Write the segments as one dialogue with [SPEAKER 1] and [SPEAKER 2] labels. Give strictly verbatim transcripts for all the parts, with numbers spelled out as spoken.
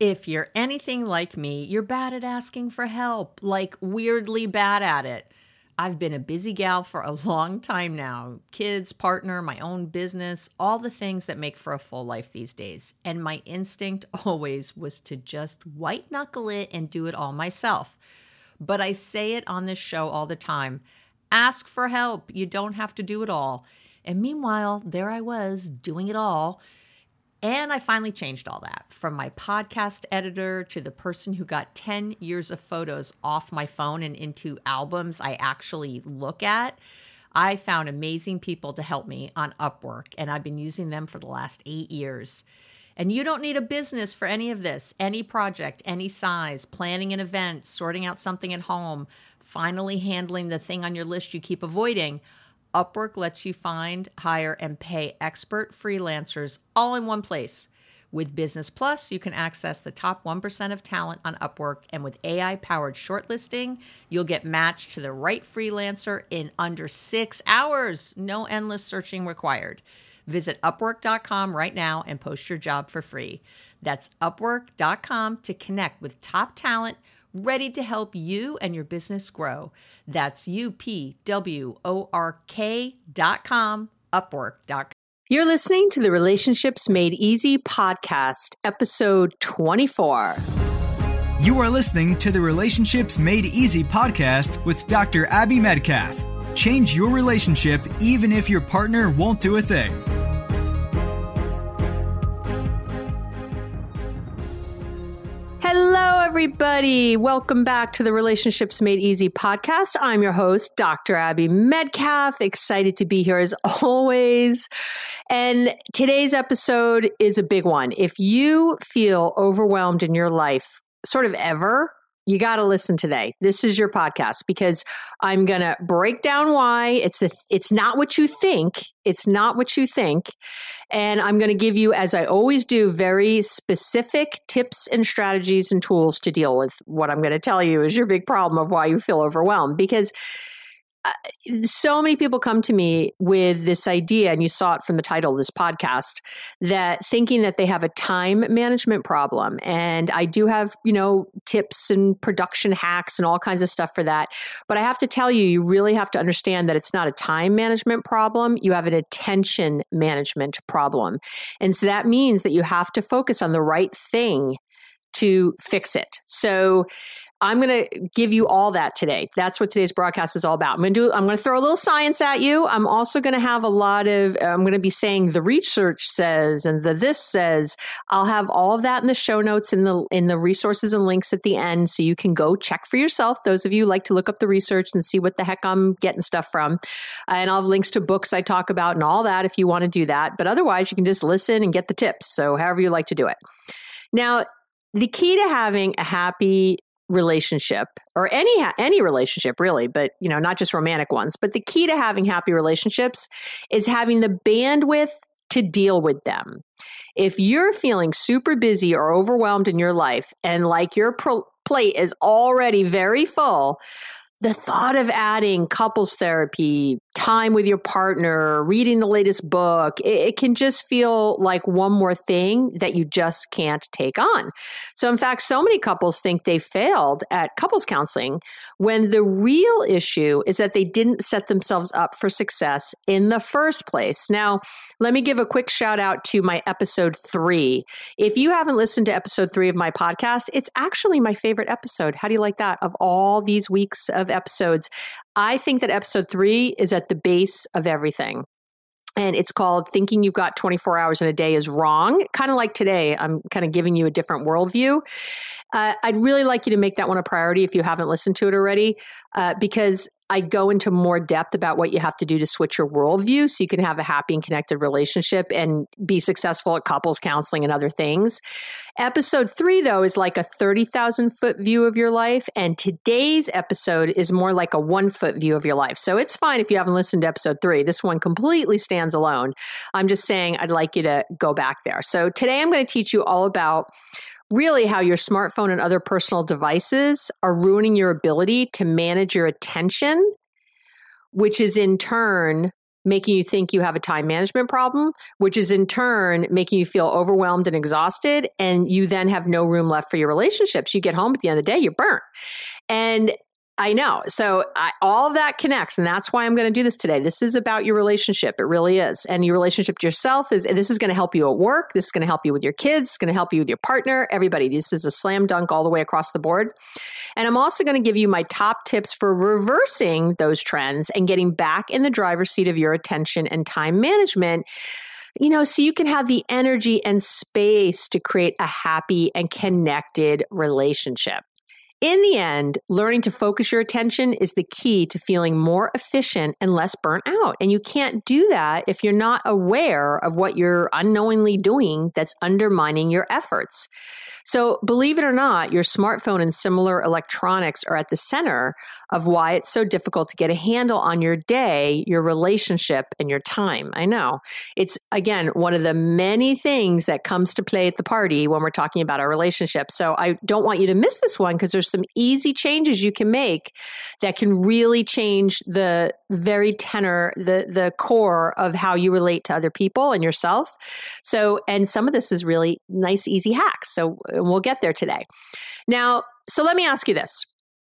[SPEAKER 1] If you're anything like me, you're bad at asking for help, like weirdly bad at it. I've been a busy gal for a long time now. Kids, partner, my own business, all the things that make for a full life these days. And my instinct always was to just white knuckle it and do it all myself. But I say it on this show all the time. Ask for help. You don't have to do it all. And meanwhile, there I was doing it all. And I finally changed all that, from my podcast editor to the person who got ten years of photos off my phone and into albums I actually look at. I found amazing people to help me on Upwork, and I've been using them for the last eight years. And you don't need a business for any of this, any project, any size, planning an event, sorting out something at home, finally handling the thing on your list you keep avoiding. Upwork lets you find, hire, and pay expert freelancers all in one place. With Business Plus, you can access the top one percent of talent on Upwork, and with A I-powered shortlisting, you'll get matched to the right freelancer in under six hours. No endless searching required. Visit upwork dot com right now and post your job for free. That's upwork dot com to connect with top talent ready to help you and your business grow. That's U P W O R K dot com, upwork dot com.
[SPEAKER 2] You're listening to the Relationships Made Easy podcast, episode twenty-four.
[SPEAKER 3] You are listening to the Relationships Made Easy podcast with Doctor Abby Medcalf. Change your relationship even if your partner won't do a thing.
[SPEAKER 2] Hello, everybody. Welcome back to the Relationships Made Easy podcast. I'm your host, Doctor Abby Medcalf. Excited to be here as always. And today's episode is a big one. If you feel overwhelmed in your life, sort of ever, you got to listen today. This is your podcast because I'm going to break down why it's the, it's not what you think. It's not what you think. And I'm going to give you, as I always do, very specific tips and strategies and tools to deal with what I'm going to tell you is your big problem of why you feel overwhelmed. Because Uh, so many people come to me with this idea, and you saw it from the title of this podcast, that thinking that they have a time management problem. And I do have, you know, tips and production hacks and all kinds of stuff for that. But I have to tell you, you really have to understand that it's not a time management problem. You have an attention management problem. And so that means that you have to focus on the right thing to fix it. So I'm going to give you all that today. That's what today's broadcast is all about. I'm going to do, I'm going to throw a little science at you. I'm also going to have a lot of, I'm going to be saying the research says and the this says. I'll have all of that in the show notes in the, in the resources and links at the end. So you can go check for yourself. Those of you who like to look up the research and see what the heck I'm getting stuff from. And I'll have links to books I talk about and all that if you want to do that. But otherwise you can just listen and get the tips. So however you like to do it. Now, the key to having a happy relationship, or any any relationship really, but you know, not just romantic ones, but the key to having happy relationships is having the bandwidth to deal with them. If you're feeling super busy or overwhelmed in your life and like your pro- plate is already very full, the thought of adding couples therapy, time with your partner, reading the latest book, it, it can just feel like one more thing that you just can't take on. So in fact, so many couples think they failed at couples counseling when the real issue is that they didn't set themselves up for success in the first place. Now, let me give a quick shout out to my episode three. If you haven't listened to episode three of my podcast, it's actually my favorite episode. How do you like that? Of all these weeks of episodes, I think that episode three is at the base of everything. And it's called Thinking You've Got twenty-four Hours in a Day is Wrong. Kind of like today, I'm kind of giving you a different worldview. Uh, I'd really like you to make that one a priority if you haven't listened to it already, uh, because I go into more depth about what you have to do to switch your worldview so you can have a happy and connected relationship and be successful at couples counseling and other things. Episode three, though, is like a thirty thousand foot view of your life. And today's episode is more like a one foot view of your life. So it's fine if you haven't listened to episode three. This one completely stands alone. I'm just saying I'd like you to go back there. So today I'm going to teach you all about really how your smartphone and other personal devices are ruining your ability to manage your attention, which is in turn making you think you have a time management problem, which is in turn making you feel overwhelmed and exhausted. And you then have no room left for your relationships. You get home at the end of the day, you're burnt. And I know. So I, all of that connects. And that's why I'm going to do this today. This is about your relationship. It really is. And your relationship to yourself is, this is going to help you at work. This is going to help you with your kids. It's going to help you with your partner, everybody. This is a slam dunk all the way across the board. And I'm also going to give you my top tips for reversing those trends and getting back in the driver's seat of your attention and time management, you know, so you can have the energy and space to create a happy and connected relationship. In the end, learning to focus your attention is the key to feeling more efficient and less burnt out. And you can't do that if you're not aware of what you're unknowingly doing that's undermining your efforts. So believe it or not, your smartphone and similar electronics are at the center of why it's so difficult to get a handle on your day, your relationship, and your time. I know. It's, again, one of the many things that comes to play at the party when we're talking about our relationship. So I don't want you to miss this one because there's some easy changes you can make that can really change the very tenor, the, the core of how you relate to other people and yourself. So, and some of this is really nice, easy hacks. So we'll get there today. Now, so let me ask you this.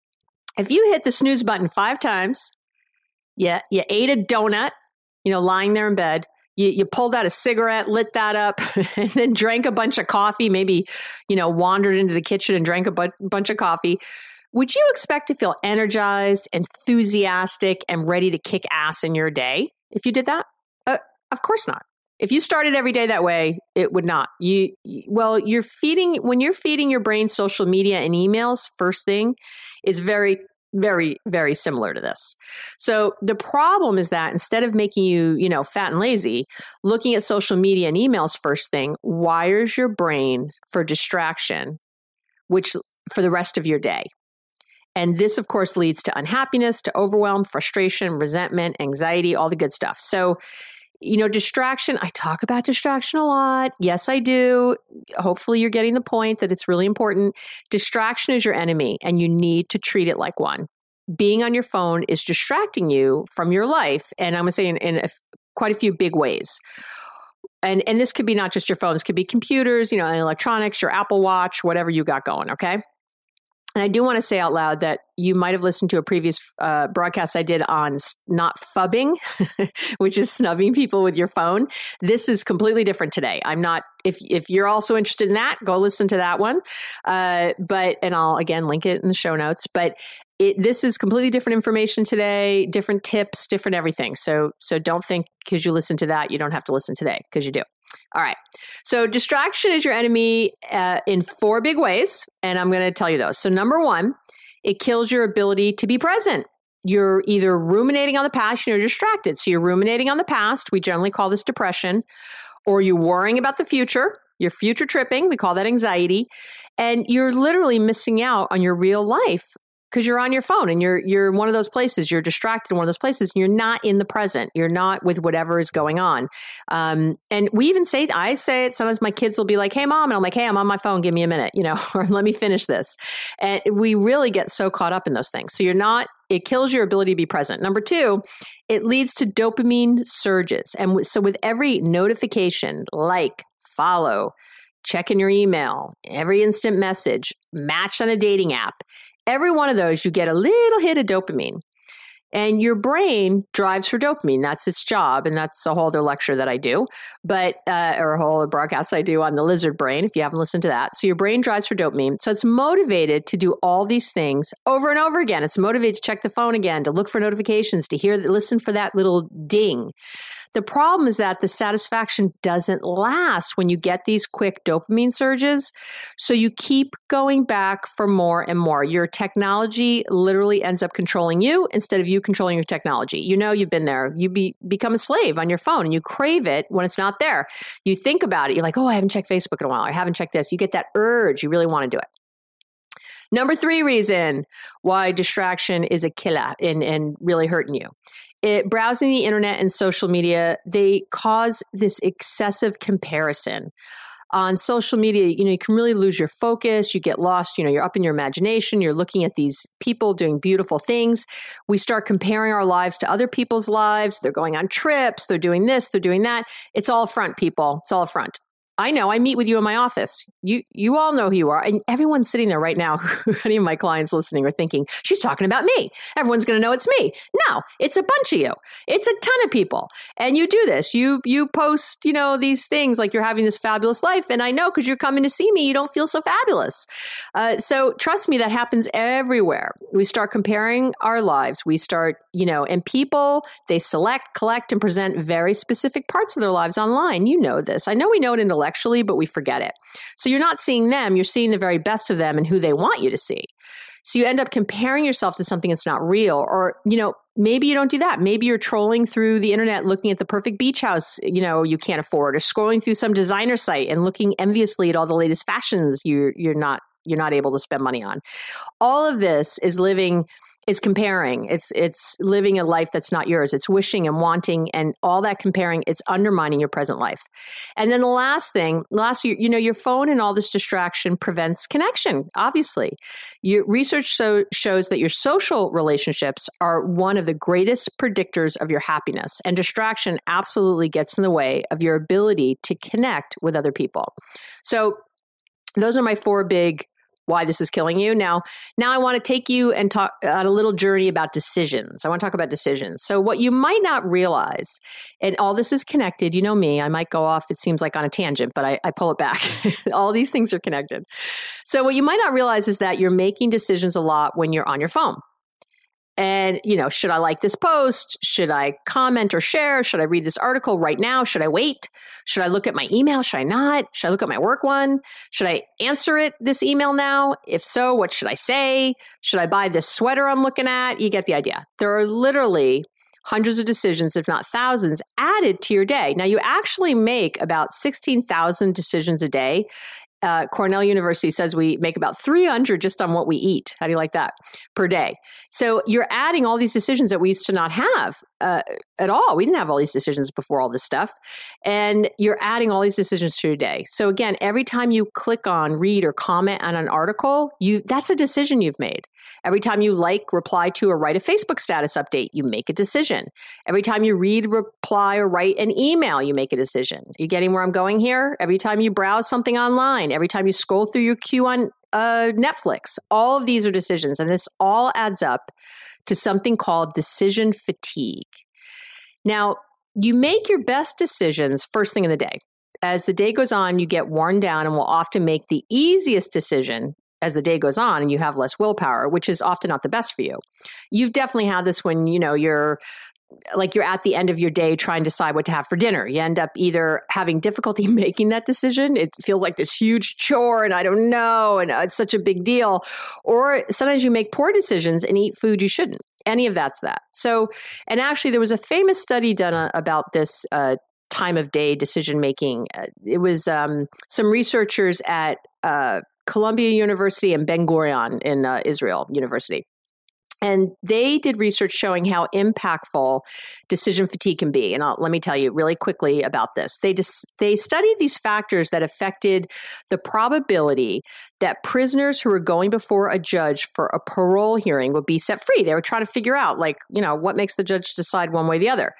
[SPEAKER 2] If you hit the snooze button five times, you, you ate a donut, you know, lying there in bed, you, you pulled out a cigarette, lit that up, and then drank a bunch of coffee, maybe, you know, wandered into the kitchen and drank a bu- bunch of coffee, would you expect to feel energized, enthusiastic, and ready to kick ass in your day if you did that? Uh, of course not. If you started every day that way, it would not. You, well, you're feeding, when you're feeding your brain social media and emails, first thing is very, very, very similar to this. So the problem is that instead of making you, you know, fat and lazy, looking at social media and emails first thing wires your brain for distraction, which for the rest of your day. And this, of course, leads to unhappiness, to overwhelm, frustration, resentment, anxiety, all the good stuff. So, you know, distraction, I talk about distraction a lot. Yes, I do. Hopefully you're getting the point that it's really important. Distraction is your enemy and you need to treat it like one. Being on your phone is distracting you from your life. And I'm going to say in, in a, quite a few big ways. And, and this could be not just your phone. This could be computers, you know, and electronics, your Apple Watch, whatever you got going. Okay. And I do want to say out loud that you might have listened to a previous uh, broadcast I did on not phubbing, which is snubbing people with your phone. This is completely different today. I'm not, if if you're also interested in that, go listen to that one. Uh, but, and I'll again link it in the show notes. But it, this is completely different information today, different tips, different everything. So, so don't think because you listen to that, you don't have to listen today, because you do. All right. So distraction is your enemy uh, in four big ways. And I'm going to tell you those. So number one, it kills your ability to be present. You're either ruminating on the past, you're distracted. So you're ruminating on the past. We generally call this depression. Or you're worrying about the future. You're future tripping. We call that anxiety. And you're literally missing out on your real life because you're on your phone and you're you're in one of those places. You're distracted in one of those places. And you're not in the present. You're not with whatever is going on. Um, and we even say, I say it, sometimes my kids will be like, hey, mom. And I'm like, hey, I'm on my phone. Give me a minute, you know, or let me finish this. And we really get so caught up in those things. So you're not, it kills your ability to be present. Number two, it leads to dopamine surges. And so with every notification, like, follow, check in your email, every instant message, match on a dating app, every one of those, you get a little hit of dopamine. And your brain drives for dopamine. That's its job. And that's a whole other lecture that I do, but uh, or a whole other broadcast I do on the lizard brain, if you haven't listened to that. So your brain drives for dopamine. So it's motivated to do all these things over and over again. It's motivated to check the phone again, to look for notifications, to hear, listen for that little ding. The problem is that the satisfaction doesn't last when you get these quick dopamine surges. So you keep going back for more and more. Your technology literally ends up controlling you instead of you controlling your technology. You know, you've been there. You be, become a slave on your phone and you crave it when it's not there. You think about it. You're like, oh, I haven't checked Facebook in a while. I haven't checked this. You get that urge. You really want to do it. Number three reason why distraction is a killer and, and really hurting you. It, browsing the internet and social media, they cause this excessive comparison. on social media, you know, you can really lose your focus. You get lost. You know, you're up in your imagination. You're looking at these people doing beautiful things. We start comparing our lives to other people's lives. They're going on trips. They're doing this. They're doing that. It's all front, people. It's all front. I know. I meet with you in my office. You you all know who you are. And everyone's sitting there right now, any of my clients listening are thinking, she's talking about me. Everyone's going to know it's me. No, it's a bunch of you. It's a ton of people. And you do this. You you post, you know, these things like you're having this fabulous life. And I know because you're coming to see me, you don't feel so fabulous. Uh, so trust me, that happens everywhere. We start comparing our lives. We start, you know, and people, they select, collect, and present very specific parts of their lives online. You know this. I know we know it intellectually, but we forget it. So you're not seeing them, you're seeing the very best of them and who they want you to see. So you end up comparing yourself to something that's not real. Or, you know, maybe you don't do that. Maybe you're trolling through the internet looking at the perfect beach house, you know, you can't afford, or scrolling through some designer site and looking enviously at all the latest fashions you you're not you're not able to spend money on. All of this is living It's comparing. It's it's living a life that's not yours. It's wishing and wanting, and all that comparing, it's undermining your present life. And then the last thing, last you, you know, your phone and all this distraction prevents connection, obviously. Your research so, shows that your social relationships are one of the greatest predictors of your happiness, and distraction absolutely gets in the way of your ability to connect with other people. So those are my four big why this is killing you. Now, now I want to take you and talk on a little journey about decisions. I want to talk about decisions. So what you might not realize, and all this is connected, you know me, I might go off, it seems like on a tangent, but I, I pull it back. All these things are connected. So what you might not realize is that you're making decisions a lot when you're on your phone. And, you know, should I like this post? Should I comment or share? Should I read this article right now? Should I wait? Should I look at my email? Should I not? Should I look at my work one? Should I answer it, this email now? If so, what should I say? Should I buy this sweater I'm looking at? You get the idea. There are literally hundreds of decisions, if not thousands, added to your day. Now, you actually make about sixteen thousand decisions a day. Uh, Cornell University says we make about three hundred just on what we eat. How do you like that? Per day. So you're adding all these decisions that we used to not have uh, at all. We didn't have all these decisions before all this stuff. And you're adding all these decisions to your day. So again, every time you click on, read, or comment on an article, you that's a decision you've made. Every time you like, reply to, or write a Facebook status update, you make a decision. Every time you read, reply, or write an email, you make a decision. Are you getting where I'm going here? Every time you browse something online, every time you scroll through your queue on uh, Netflix, all of these are decisions. And this all adds up to something called decision fatigue. Now, you make your best decisions first thing in the day. As the day goes on, you get worn down and will often make the easiest decision as the day goes on and you have less willpower, which is often not the best for you. You've definitely had this when, you know, you're like you're at the end of your day trying to decide what to have for dinner. You end up either having difficulty making that decision. It feels like this huge chore and I don't know, and it's such a big deal. Or sometimes you make poor decisions and eat food you shouldn't. Any of that's that. So, and actually there was a famous study done uh, about this uh, time of day decision making. Uh, it was um, some researchers at uh, Columbia University and Ben Gurion in uh, Israel University. And they did research showing how impactful decision fatigue can be. And I'll, let me tell you really quickly about this. They dis, they studied these factors that affected the probability that prisoners who were going before a judge for a parole hearing would be set free. They were trying to figure out, like, you know, what makes the judge decide one way or the other.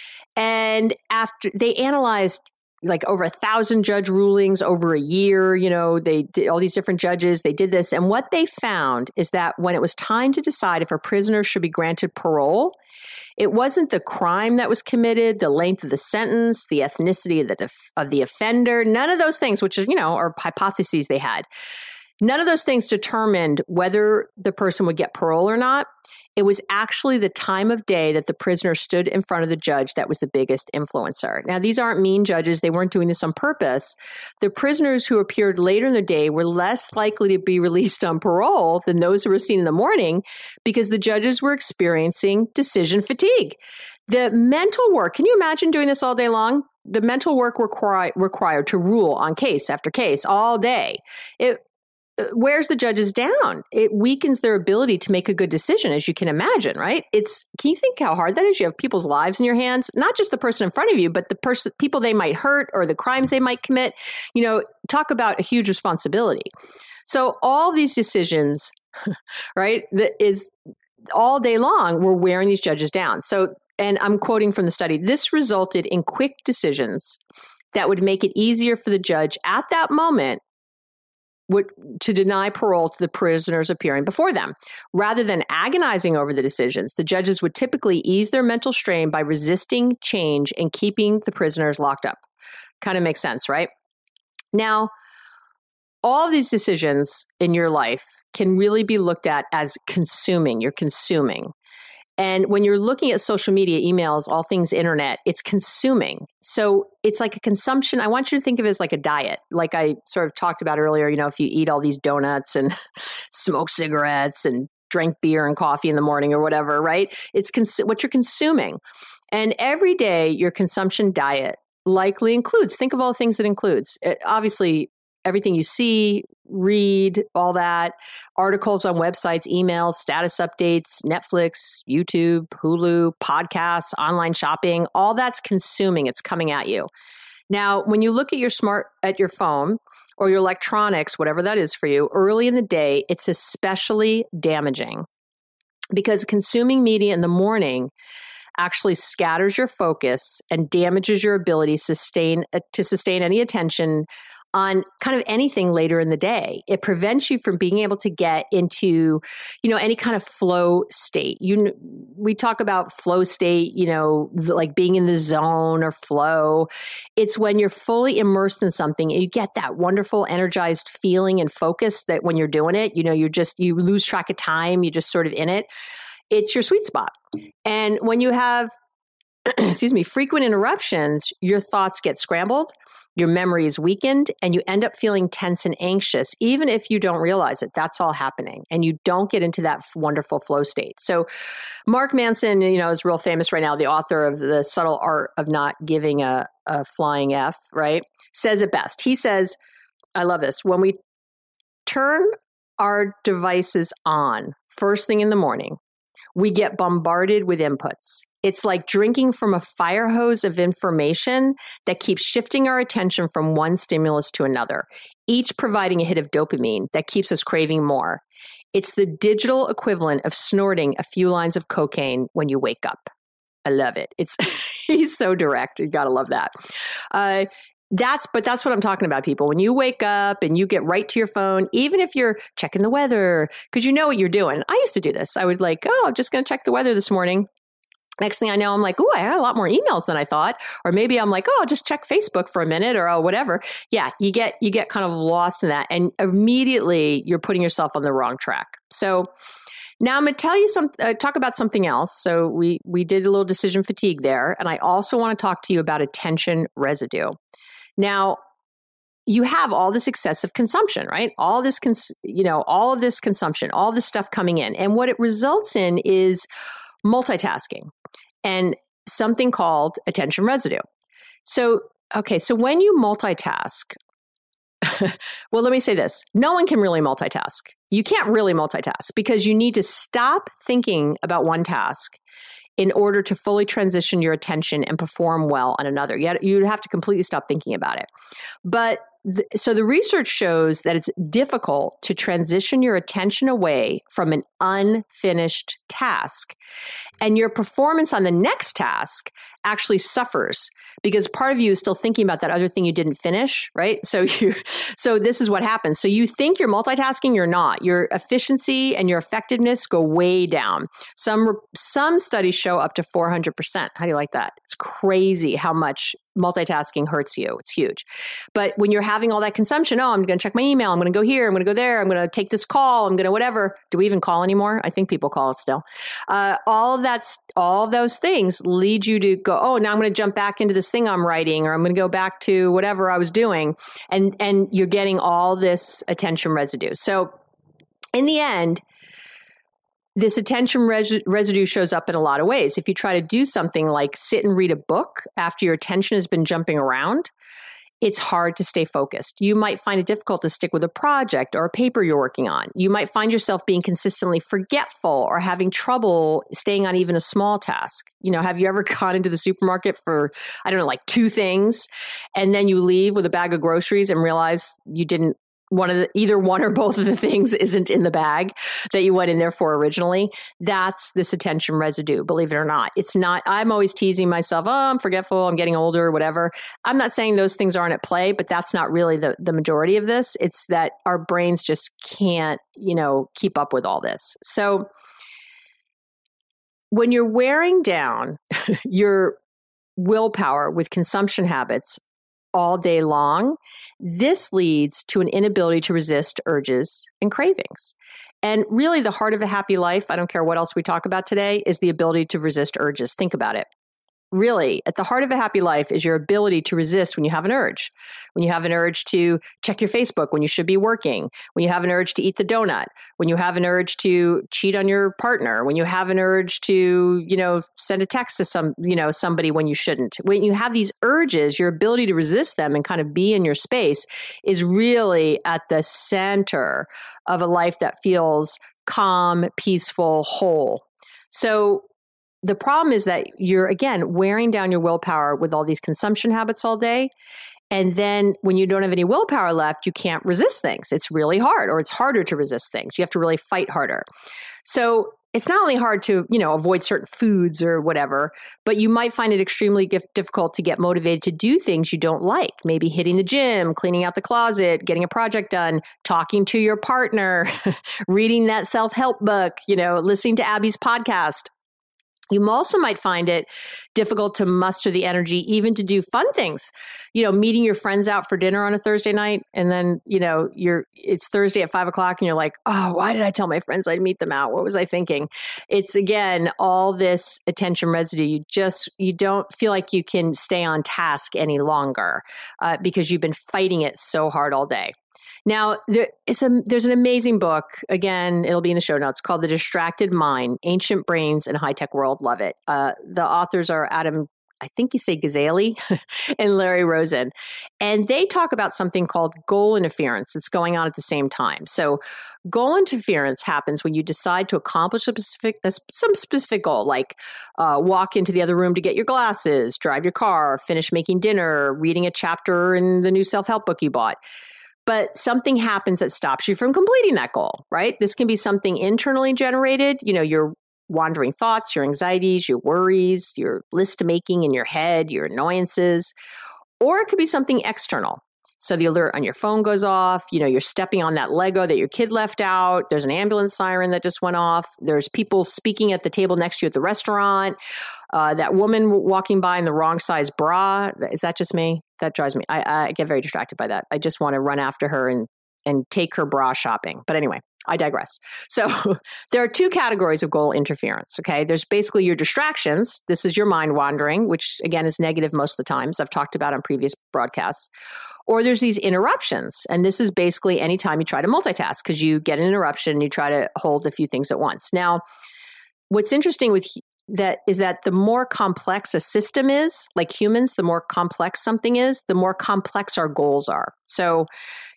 [SPEAKER 2] And after they analyzed like over a thousand judge rulings over a year, you know, they did all these different judges, they did this. And what they found is that when it was time to decide if a prisoner should be granted parole, it wasn't the crime that was committed, the length of the sentence, the ethnicity of the, def- of the offender, none of those things, which is, you know, are hypotheses they had. None of those things determined whether the person would get parole or not. It was actually the time of day that the prisoner stood in front of the judge that was the biggest influencer. Now, these aren't mean judges. They weren't doing this on purpose. The prisoners who appeared later in the day were less likely to be released on parole than those who were seen in the morning because the judges were experiencing decision fatigue. The mental work, can you imagine doing this all day long? The mental work requir- required to rule on case after case all day. It wears the judges down. It weakens their ability to make a good decision, as you can imagine, right? It's, can you think how hard that is? You have people's lives in your hands, not just the person in front of you, but the person, people they might hurt or the crimes they might commit. You know, talk about a huge responsibility. So all these decisions, right, that is all day long, we're wearing these judges down. So, and I'm quoting from the study, this resulted in quick decisions that would make it easier for the judge at that moment would, to deny parole to the prisoners appearing before them. Rather than agonizing over the decisions, the judges would typically ease their mental strain by resisting change and keeping the prisoners locked up. Kind of makes sense, right? Now, all these decisions in your life can really be looked at as consuming. You're consuming. And when you're looking at social media, emails, all things internet, it's consuming. So it's like a consumption. I want you to think of it as like a diet. Like I sort of talked about earlier, you know, if you eat all these donuts and smoke cigarettes and drink beer and coffee in the morning or whatever, right? It's cons- what you're consuming. And every day, your consumption diet likely includes, think of all the things it includes. It, obviously, everything you see, read, all that, articles on websites, emails, status updates, Netflix, YouTube, Hulu, podcasts, online shopping, all that's consuming. It's coming at you. Now, when you look at your smart, at your phone or your electronics, whatever that is for you, early in the day, it's especially damaging because consuming media in the morning actually scatters your focus and damages your ability to sustain, uh, to sustain any attention on kind of anything later in the day. It prevents you from being able to get into, you know, any kind of flow state. You, we talk about flow state, you know, like being in the zone or flow. It's when you're fully immersed in something and you get that wonderful energized feeling and focus that when you're doing it, you know, you're just, you lose track of time. You're just sort of in it. It's your sweet spot. And when you have, excuse me, frequent interruptions, your thoughts get scrambled. Your memory is weakened and you end up feeling tense and anxious, even if you don't realize it. That's all happening. And you don't get into that wonderful flow state. So Mark Manson, you know, is real famous right now, the author of The Subtle Art of Not Giving a, a Flying F, right? Says it best. He says, I love this, when we turn our devices on first thing in the morning, we get bombarded with inputs. It's like drinking from a fire hose of information that keeps shifting our attention from one stimulus to another, each providing a hit of dopamine that keeps us craving more. It's the digital equivalent of snorting a few lines of cocaine when you wake up. I love it. It's he's so direct. You gotta love that. Uh, That's, but that's what I'm talking about, people. When you wake up and you get right to your phone, even if you're checking the weather, because you know what you're doing. I used to do this. I would like, oh, I'm just going to check the weather this morning. Next thing I know, I'm like, oh, I had a lot more emails than I thought. Or maybe I'm like, oh, I'll just check Facebook for a minute or oh, whatever. Yeah, you get, you get kind of lost in that. And immediately you're putting yourself on the wrong track. So now I'm going to tell you some, uh, talk about something else. So we, we did a little decision fatigue there. And I also want to talk to you about attention residue. Now, you have all this excessive consumption, right? All this, cons- you know, all of this consumption, all this stuff coming in. And what it results in is multitasking and something called attention residue. So, okay, so when you multitask, well, let me say this. No one can really multitask. You can't really multitask because you need to stop thinking about one task in order to fully transition your attention and perform well on another. You'd have to completely stop thinking about it. But th- so the research shows that it's difficult to transition your attention away from an unfinished task. And your performance on the next task actually suffers because part of you is still thinking about that other thing you didn't finish, right? So you, so this is what happens. So you think you're multitasking, you're not. Your efficiency and your effectiveness go way down. Some some studies show up to four hundred percent. How do you like that? It's crazy how much multitasking hurts you. It's huge. But when you're having all that consumption, oh, I'm going to check my email. I'm going to go here. I'm going to go there. I'm going to take this call. I'm going to whatever. Do we even call anymore? I think people call it still. Uh, all of that's, all of those things lead you to go, oh, now I'm going to jump back into this thing I'm writing, or I'm going to go back to whatever I was doing. And, and you're getting all this attention residue. So in the end, this attention res- residue shows up in a lot of ways. If you try to do something like sit and read a book after your attention has been jumping around, it's hard to stay focused. You might find it difficult to stick with a project or a paper you're working on. You might find yourself being consistently forgetful or having trouble staying on even a small task. You know, have you ever gone into the supermarket for, I don't know, like two things, and then you leave with a bag of groceries and realize you didn't one of the, either one or both of the things isn't in the bag that you went in there for originally? That's this attention residue, believe it or not. It's not, I'm always teasing myself, oh, I'm forgetful, I'm getting older, whatever. I'm not saying those things aren't at play, but that's not really the, the majority of this. It's that our brains just can't, you know, keep up with all this. So when you're wearing down your willpower with consumption habits all day long, this leads to an inability to resist urges and cravings. And really, the heart of a happy life, I don't care what else we talk about today, is the ability to resist urges. Think about it. Really, at the heart of a happy life is your ability to resist when you have an urge. When you have an urge to check your Facebook when you should be working, when you have an urge to eat the donut, when you have an urge to cheat on your partner, when you have an urge to, you know, send a text to some, you know, somebody when you shouldn't. When you have these urges, your ability to resist them and kind of be in your space is really at the center of a life that feels calm, peaceful, whole. So the problem is that you're, again, wearing down your willpower with all these consumption habits all day. And then when you don't have any willpower left, you can't resist things. It's really hard, or it's harder to resist things. You have to really fight harder. So it's not only hard to, you know, avoid certain foods or whatever, but you might find it extremely difficult to get motivated to do things you don't like. Maybe hitting the gym, cleaning out the closet, getting a project done, talking to your partner, reading that self-help book, you know, listening to Abby's podcast. You also might find it difficult to muster the energy even to do fun things. You know, meeting your friends out for dinner on a Thursday night, and then, you know, you're it's Thursday at five o'clock and you're like, oh, why did I tell my friends I'd meet them out? What was I thinking? It's, again, all this attention residue. You just, you don't feel like you can stay on task any longer uh, because you've been fighting it so hard all day. Now, there is a, there's an amazing book, again, it'll be in the show notes, called The Distracted Mind, Ancient Brains in a High-Tech World. Love it. Uh, the authors are Adam, I think you say Gazzaley, and Larry Rosen. And they talk about something called goal interference that's going on at the same time. So goal interference happens when you decide to accomplish a specific, a, some specific goal, like uh, walk into the other room to get your glasses, drive your car, finish making dinner, reading a chapter in the new self-help book you bought. But something happens that stops you from completing that goal, right? This can be something internally generated, you know, your wandering thoughts, your anxieties, your worries, your list making in your head, your annoyances, or it could be something external. So the alert on your phone goes off, you know, you're stepping on that Lego that your kid left out. There's an ambulance siren that just went off. There's people speaking at the table next to you at the restaurant. Uh, that woman walking by in the wrong size bra. Is that just me? That drives me. I, I get very distracted by that. I just want to run after her and, and take her bra shopping. But anyway, I digress. So there are two categories of goal interference, okay? There's basically your distractions. This is your mind wandering, which again is negative most of the times. I've talked about on previous broadcasts. Or there's these interruptions. And this is basically anytime you try to multitask because you get an interruption and you try to hold a few things at once. Now, what's interesting with that is that the more complex a system is, like humans, the more complex something is, the more complex our goals are. So,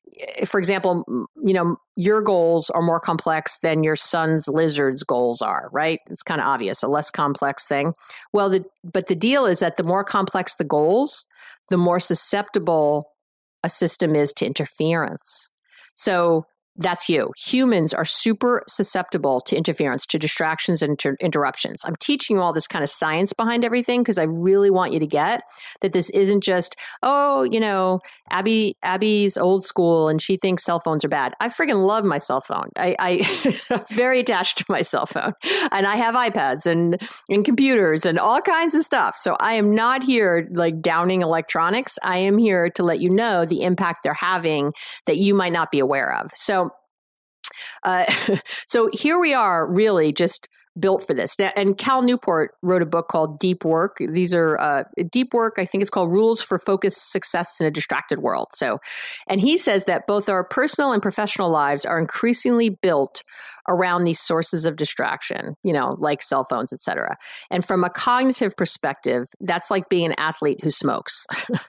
[SPEAKER 2] for example, you know, your goals are more complex than your son's lizard's goals are, right? It's kind of obvious, a less complex thing. Well, the, but the deal is that the more complex the goals, the more susceptible a system is to interference. So that's you. Humans are super susceptible to interference, to distractions and inter- interruptions. I'm teaching you all this kind of science behind everything because I really want you to get that this isn't just, oh, you know, Abby, Abby's old school and she thinks cell phones are bad. I friggin' love my cell phone. I, I I'm very attached to my cell phone, and I have iPads and, and computers and all kinds of stuff. So I am not here like downing electronics. I am here to let you know the impact they're having that you might not be aware of. So Uh, so here we are really just built for this. And Cal Newport wrote a book called Deep Work. These are uh, Deep Work, I think it's called Rules for Focused Success in a Distracted World. So, and he says that both our personal and professional lives are increasingly built around these sources of distraction, you know, like cell phones, et cetera. And from a cognitive perspective, that's like being an athlete who smokes.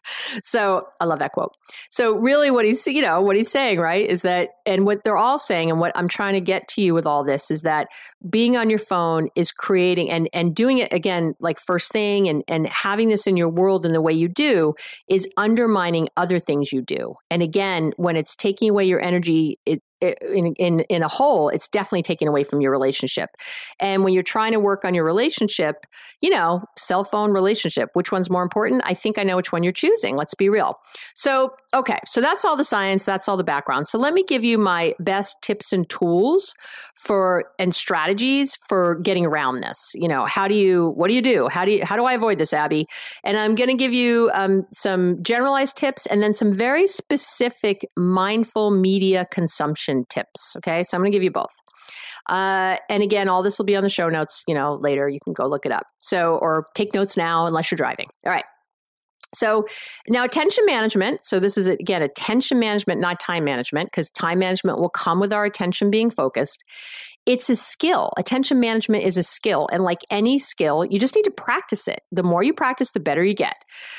[SPEAKER 2] So I love that quote. So really what he's, you know, what he's saying, right, is that, and what they're all saying, and what I'm trying to get to you with all this is that being on your phone is creating and, and doing it again, like first thing and, and having this in your world in the way you do is undermining other things you do. And again, when it's taking away your energy, it, In, in in a whole, it's definitely taken away from your relationship. And when you're trying to work on your relationship, you know, cell phone relationship, which one's more important? I think I know which one you're choosing. Let's be real. So, okay. So that's all the science. That's all the background. So let me give you my best tips and tools for, and strategies for getting around this. You know, how do you, what do you do? How do you, how do I avoid this, Abby? And I'm going to give you um, some generalized tips and then some very specific mindful media consumption tips. Okay. So I'm going to give you both. Uh, and again, all this will be on the show notes, you know, later. You can go look it up. So, or take notes now unless you're driving. All right. So now attention management. So this is, again, attention management, not time management, because time management will come with our attention being focused. It's a skill. Attention management is a skill. And like any skill, you just need to practice it. The more you practice, the better you get.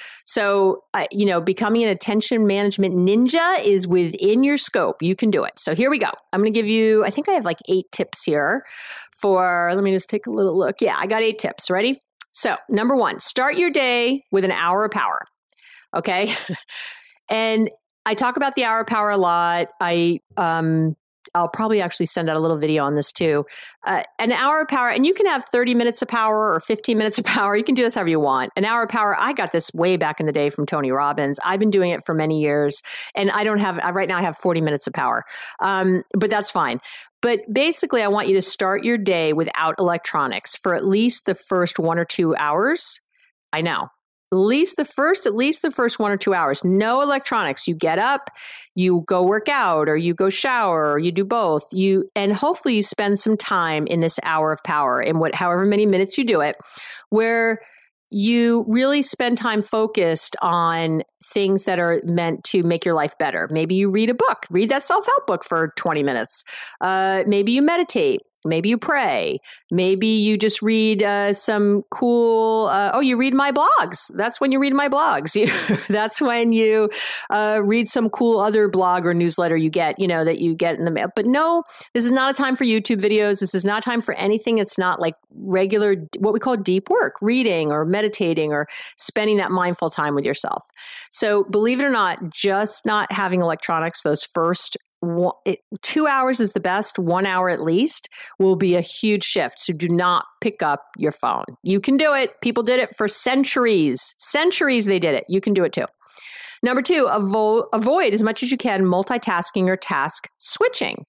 [SPEAKER 2] So, uh, you know, becoming an attention management ninja is within your scope. You can do it. So here we go. I'm going to give you, I think I have like eight tips here for, let me just take a little look. Yeah, I got eight tips. Ready? So number one, start your day with an hour of power. Okay. And I talk about the hour of power a lot. I, um, I'll probably actually send out a little video on this too. Uh, an hour of power, and you can have thirty minutes of power or fifteen minutes of power. You can do this however you want. An hour of power, I got this way back in the day from Tony Robbins. I've been doing it for many years, and I don't have, right now I have forty minutes of power, um, but that's fine. But basically, I want you to start your day without electronics for at least the first one or two hours. I know. At least the first, at least the first one or two hours. No electronics. You get up, you go work out, or you go shower, or you do both. You and hopefully you spend some time in this hour of power, in what, however many minutes you do it, where you really spend time focused on things that are meant to make your life better. Maybe you read a book, read that self-help book for twenty minutes. Uh, maybe you meditate. Maybe you pray. Maybe you just read uh, some cool, uh, oh, you read my blogs. That's when you read my blogs. You, that's when you uh, read some cool other blog or newsletter you get, you know, that you get in the mail. But no, this is not a time for YouTube videos. This is not time for anything. It's not like regular, what we call deep work, reading or meditating or spending that mindful time with yourself. So believe it or not, just not having electronics those first One, it, two hours is the best. One hour at least will be a huge shift. So do not pick up your phone. You can do it. People did it for centuries. Centuries they did it. You can do it too. Number two, avo- avoid as much as you can multitasking or task switching.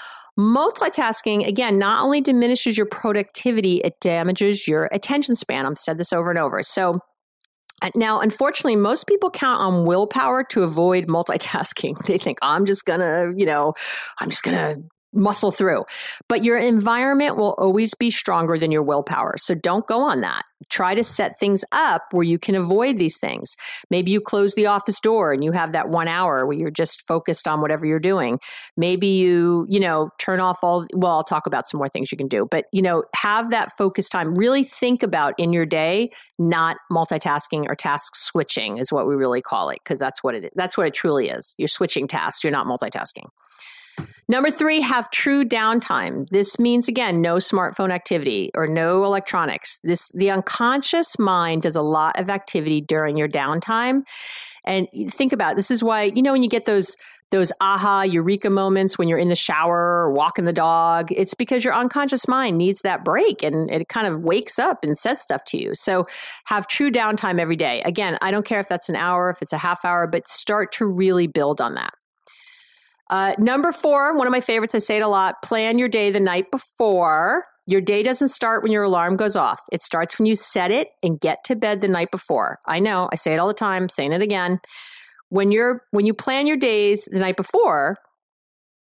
[SPEAKER 2] Multitasking, again, not only diminishes your productivity, it damages your attention span. I've said this over and over. So now, unfortunately, most people count on willpower to avoid multitasking. They think, oh, I'm just going to, you know, I'm just going to muscle through. But your environment will always be stronger than your willpower. So don't go on that. Try to set things up where you can avoid these things. Maybe you close the office door and you have that one hour where you're just focused on whatever you're doing. Maybe you, you know, turn off all, well, I'll talk about some more things you can do, but, you know, have that focused time. Really think about in your day, not multitasking or task switching is what we really call it, because that's what it is. That's what it truly is. You're switching tasks. You're not multitasking. Number three, have true downtime. This means, again, no smartphone activity or no electronics. This, the unconscious mind does a lot of activity during your downtime. And think about it. This is why, you know, when you get those, those aha, eureka moments when you're in the shower or walking the dog, it's because your unconscious mind needs that break and it kind of wakes up and says stuff to you. So have true downtime every day. Again, I don't care if that's an hour, if it's a half hour, but start to really build on that. Uh, number four, one of my favorites, I say it a lot, plan your day the night before. Your day doesn't start when your alarm goes off. It starts when you set it and get to bed the night before. I know, I say it all the time, saying it again. When you're, when you plan your days the night before,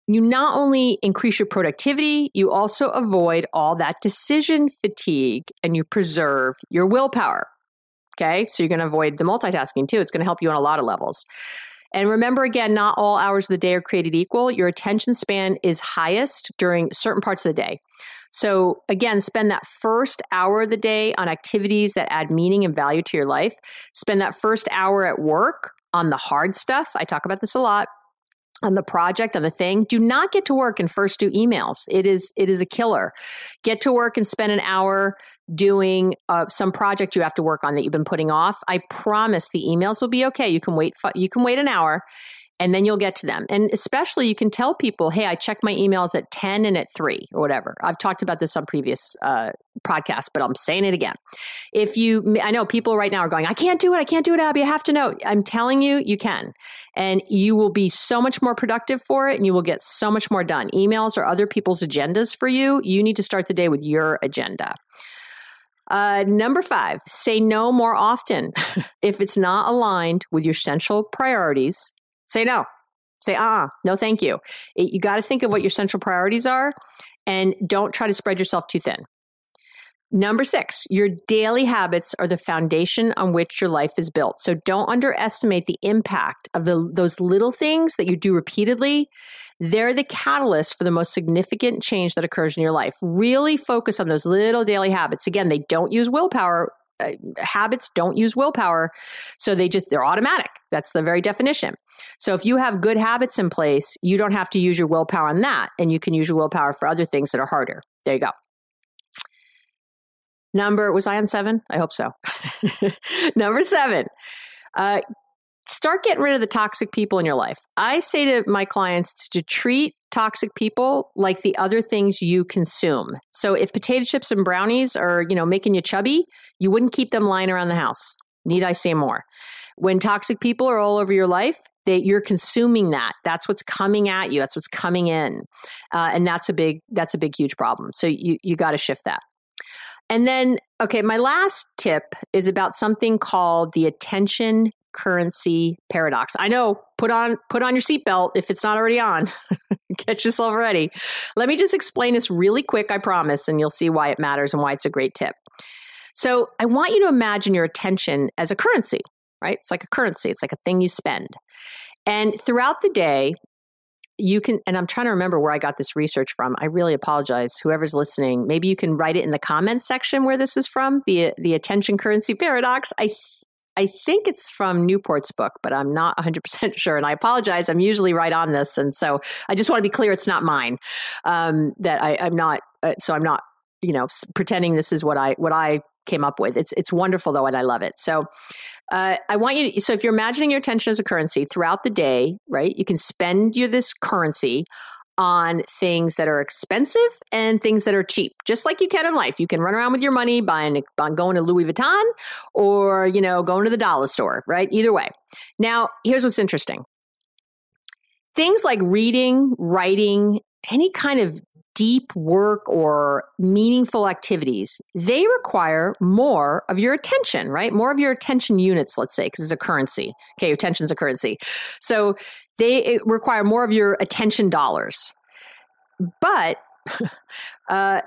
[SPEAKER 2] you not only increase your productivity, you also avoid all that decision fatigue and you preserve your willpower. Okay. So you're going to avoid the multitasking too. It's going to help you on a lot of levels. And remember, again, not all hours of the day are created equal. Your attention span is highest during certain parts of the day. So again, spend that first hour of the day on activities that add meaning and value to your life. Spend that first hour at work on the hard stuff. I talk about this a lot. On the project, on the thing. Do not get to work and first do emails. It is it is a killer. Get to work and spend an hour doing uh, some project you have to work on that you've been putting off. I promise the emails will be okay. You can wait. You can wait an hour, and then you'll get to them. And especially, you can tell people, "Hey, I check my emails at ten and at three or whatever." I've talked about this on previous uh, podcasts, but I'm saying it again. If you, I know people right now are going, "I can't do it. I can't do it, Abby. I have to know." I'm telling you, you can. And you will be so much more productive for it and you will get so much more done. Emails are other people's agendas for you. You need to start the day with your agenda. Uh, number five, say no more often. If it's not aligned with your central priorities, say no. Say, uh-uh, no, thank you. It, you got to think of what your central priorities are and don't try to spread yourself too thin. Number six, your daily habits are the foundation on which your life is built. So don't underestimate the impact of the, those little things that you do repeatedly. They're the catalyst for the most significant change that occurs in your life. Really focus on those little daily habits. Again, they don't use willpower. Uh, habits don't use willpower. So they just, they're automatic. That's the very definition. So if you have good habits in place, you don't have to use your willpower on that. And you can use your willpower for other things that are harder. There you go. Number, was I on seven? I hope so. Number seven, uh, start getting rid of the toxic people in your life. I say to my clients to treat toxic people like the other things you consume. So if potato chips and brownies are, you know, making you chubby, you wouldn't keep them lying around the house. Need I say more? When toxic people are all over your life, they, you're consuming that. That's what's coming at you. That's what's coming in. Uh, and that's a big, that's a big, huge problem. So you, you got to shift that. And then, okay, my last tip is about something called the attention currency paradox. I know, put on put on your seatbelt if it's not already on. Get yourself ready. Let me just explain this really quick, I promise, and you'll see why it matters and why it's a great tip. So I want you to imagine your attention as a currency, right? It's like a currency. It's like a thing you spend. And throughout the day, you can, and I'm trying to remember where I got this research from. I really apologize. Whoever's listening, maybe you can write it in the comments section where this is from, the the attention currency paradox. I I think it's from Newport's book, but I'm not one hundred percent sure. And I apologize. I'm usually right on this. And so I just want to be clear, it's not mine. Um, that I, I'm not, uh, so I'm not, you know, pretending this is what I, what I came up with. It's, it's wonderful though. And I love it. So Uh, I want you to, so if you're imagining your attention as a currency throughout the day, right, you can spend your this currency on things that are expensive and things that are cheap, just like you can in life. You can run around with your money buying, by going to Louis Vuitton or, you know, going to the dollar store, right? Either way. Now, here's what's interesting. Things like reading, writing, any kind of deep work or meaningful activities, they require more of your attention, right? More of your attention units, let's say, because it's a currency. Okay, your attention's a currency. So they require more of your attention dollars. But uh,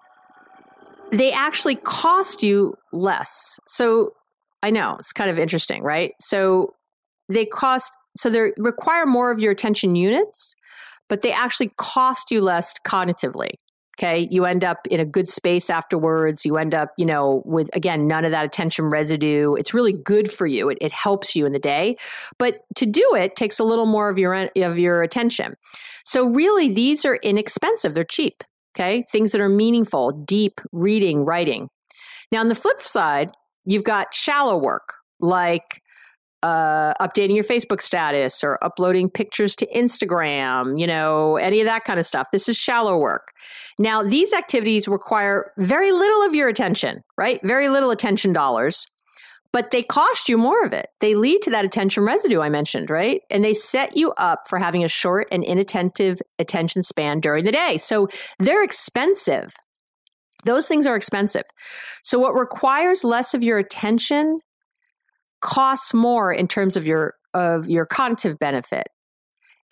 [SPEAKER 2] they actually cost you less. So I know, it's kind of interesting, right? So they cost, so they require more of your attention units, but they actually cost you less cognitively. Okay. You end up in a good space afterwards. You end up, you know, with, again, none of that attention residue. It's really good for you. It, it helps you in the day, but to do it takes a little more of your, of your attention. So really, these are inexpensive. They're cheap. Okay. Things that are meaningful, deep reading, writing. Now, on the flip side, you've got shallow work like Uh, updating your Facebook status or uploading pictures to Instagram, you know, any of that kind of stuff. This is shallow work. Now, these activities require very little of your attention, right? Very little attention dollars, but they cost you more of it. They lead to that attention residue I mentioned, right? And they set you up for having a short and inattentive attention span during the day. So they're expensive. Those things are expensive. So what requires less of your attention costs more in terms of your of your cognitive benefit.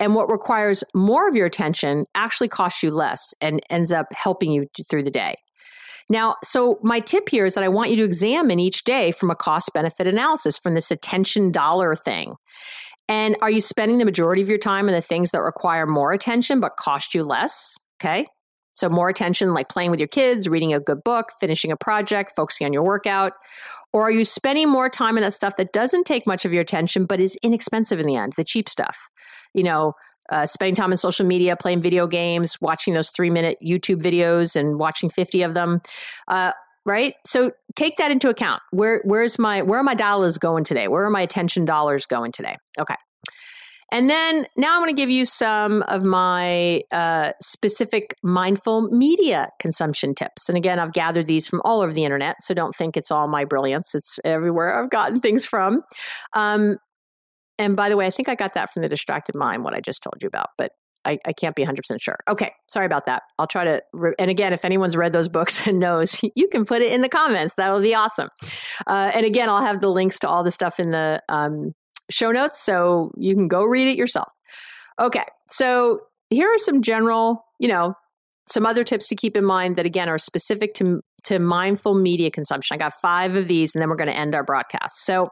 [SPEAKER 2] And what requires more of your attention actually costs you less and ends up helping you through the day. Now, so my tip here is that I want you to examine each day from a cost-benefit analysis, from this attention dollar thing. And are you spending the majority of your time on the things that require more attention but cost you less? Okay. So more attention, like playing with your kids, reading a good book, finishing a project, focusing on your workout. Or are you spending more time on that stuff that doesn't take much of your attention, but is inexpensive in the end, the cheap stuff? You know, uh, spending time on social media, playing video games, watching those three minute YouTube videos and watching fifty of them. Uh, right? So take that into account. Where, where's my, where are my dollars going today? Where are my attention dollars going today? Okay. And then now I'm going to give you some of my uh, specific mindful media consumption tips. And again, I've gathered these from all over the internet, so don't think it's all my brilliance. It's everywhere I've gotten things from. Um, and by the way, I think I got that from The Distracted Mind, what I just told you about, but I, I can't be one hundred percent sure. Okay, sorry about that. I'll try to, re- and again, if anyone's read those books and knows, you can put it in the comments. That would be awesome. Uh, and again, I'll have the links to all the stuff in the um, show notes, so you can go read it yourself. Okay, so here are some general, you know, some other tips to keep in mind that, again, are specific to, to mindful media consumption. I got five of these, and then we're going to end our broadcast. So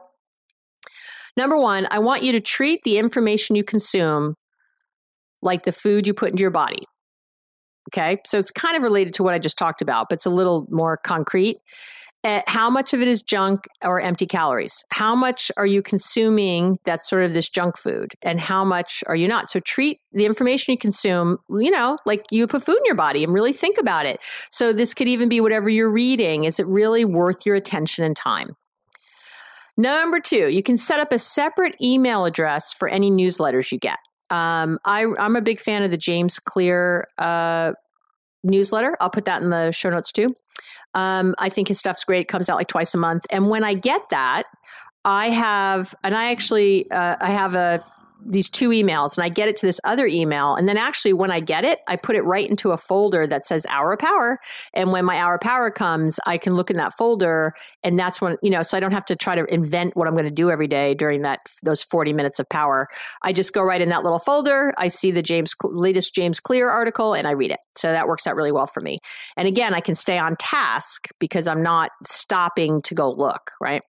[SPEAKER 2] number one, I want you to treat the information you consume like the food you put into your body. Okay, so it's kind of related to what I just talked about, but it's a little more concrete. Uh, how much of it is junk or empty calories? How much are you consuming that's sort of this junk food? And how much are you not? So treat the information you consume, you know, like you put food in your body, and really think about it. So this could even be whatever you're reading. Is it really worth your attention and time? Number two, you can set up a separate email address for any newsletters you get. Um, I, I'm a big fan of the James Clear uh, newsletter. I'll put that in the show notes too. Um, I think his stuff's great. It comes out like twice a month. And when I get that, I have, and I actually, uh, I have a, these two emails, and I get it to this other email. And then actually when I get it, I put it right into a folder that says Hour of Power. And when my Hour of Power comes, I can look in that folder, and that's when, you know, so I don't have to try to invent what I'm going to do every day during that, those forty minutes of power. I just go right in that little folder. I see the James, latest James Clear article, and I read it. So that works out really well for me. And again, I can stay on task because I'm not stopping to go look, right?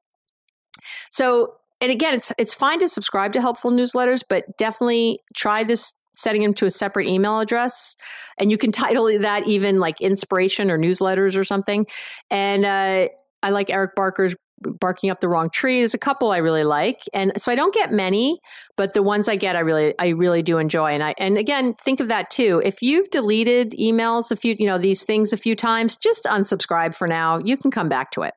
[SPEAKER 2] So, and again, it's it's fine to subscribe to helpful newsletters, but definitely try this, setting them to a separate email address. And you can title that even like inspiration or newsletters or something. And uh, I like Eric Barker's Barking Up the Wrong Tree. There's a couple I really like. And so I don't get many, but the ones I get, I really, I really do enjoy. And I, and again, think of that too. If you've deleted emails a few, you know, these things a few times, just unsubscribe for now. You can come back to it.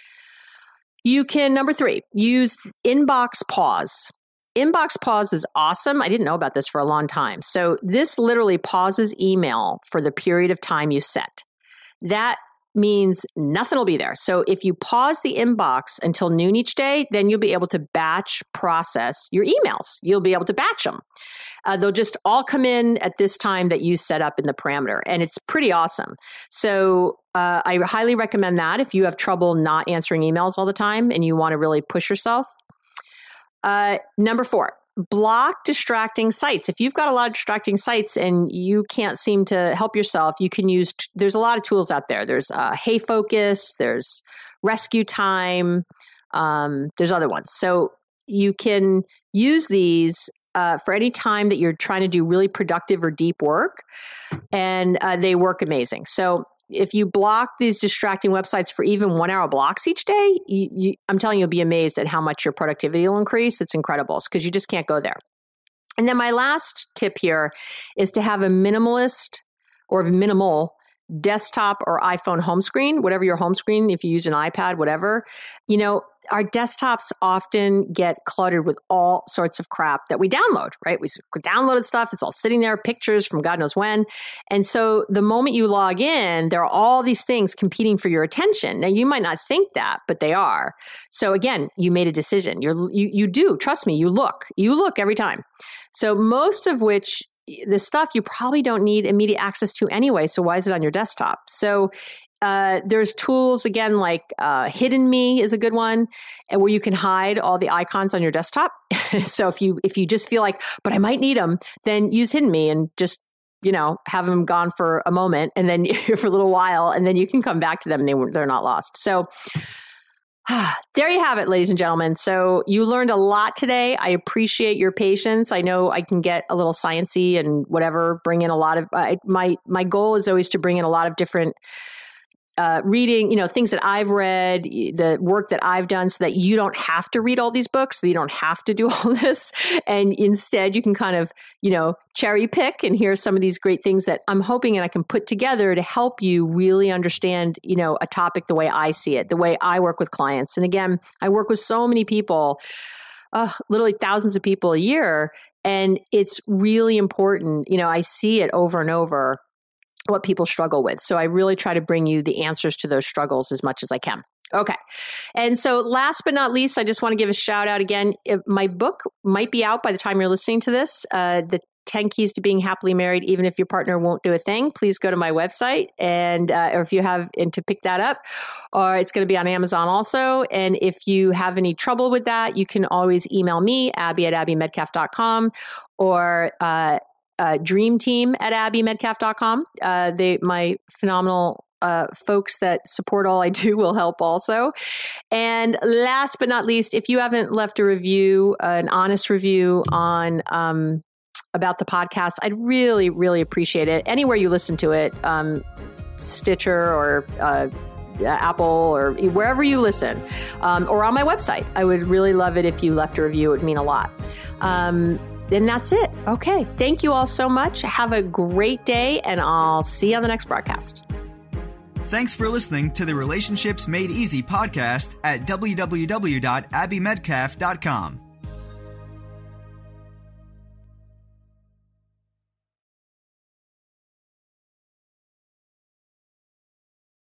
[SPEAKER 2] You can, number three, use Inbox Pause. Inbox Pause is awesome. I didn't know about this for a long time. So this literally pauses email for the period of time you set. That means nothing will be there. So if you pause the inbox until noon each day, then you'll be able to batch process your emails. You'll be able to batch them. Uh, they'll just all come in at this time that you set up in the parameter. And it's pretty awesome. So uh, I highly recommend that if you have trouble not answering emails all the time and you want to really push yourself. Uh, number four, block distracting sites. If you've got a lot of distracting sites and you can't seem to help yourself, you can use, t- there's a lot of tools out there. There's uh, Hey Focus, there's Rescue Time, um, there's other ones. So you can use these Uh, for any time that you're trying to do really productive or deep work, and uh, they work amazing. So if you block these distracting websites for even one hour blocks each day, you, you, I'm telling you, you'll be amazed at how much your productivity will increase. It's incredible because you just can't go there. And then my last tip here is to have a minimalist or minimal desktop or iPhone home screen, whatever your home screen, if you use an iPad, whatever. You know, our desktops often get cluttered with all sorts of crap that we download, right? We downloaded stuff. It's all sitting there, pictures from God knows when. And so the moment you log in, there are all these things competing for your attention. Now, you might not think that, but they are. So again, you made a decision. You're, you, you do, trust me, you look. You look every time. So most of which the stuff you probably don't need immediate access to anyway. So why is it on your desktop? So uh, there's tools, again, like uh, Hidden Me is a good one, and where you can hide all the icons on your desktop. So if you if you just feel like, but I might need them, then use Hidden Me and just, you know, have them gone for a moment and then for a little while, and then you can come back to them and they, they're not lost. So there you have it, ladies and gentlemen. So you learned a lot today. I appreciate your patience. I know I can get a little sciencey and whatever, bring in a lot of, uh, my, my goal is always to bring in a lot of different Uh, reading, you know, things that I've read, the work that I've done, so that you don't have to read all these books, so you don't have to do all this. And instead you can kind of, you know, cherry pick and hear some of these great things that I'm hoping and I can put together to help you really understand, you know, a topic the way I see it, the way I work with clients. And again, I work with so many people, uh, literally thousands of people a year. And it's really important, you know, I see it over and over, what people struggle with. So I really try to bring you the answers to those struggles as much as I can. Okay. And so last but not least, I just want to give a shout out again. My book might be out by the time you're listening to this, uh, the ten Keys to Being Happily Married, Even If Your Partner Won't Do a Thing. Please go to my website and, uh, or if you have, and to pick that up, or it's going to be on Amazon also. And if you have any trouble with that, you can always email me, Abby at abby medcalf dot com, or, uh, Uh, dream team at abby medcalf dot com. Uh, they, my phenomenal uh, folks that support all I do will help also. And last but not least, if you haven't left a review, uh, an honest review on um, about the podcast, I'd really, really appreciate it. Anywhere you listen to it, um, Stitcher or uh, Apple or wherever you listen, um, or on my website, I would really love it if you left a review. It would mean a lot. Um, And that's it. Okay. Thank you all so much. Have a great day, and I'll see you on the next broadcast.
[SPEAKER 3] Thanks for listening to the Relationships Made Easy podcast at w w w dot abby medcalf dot com.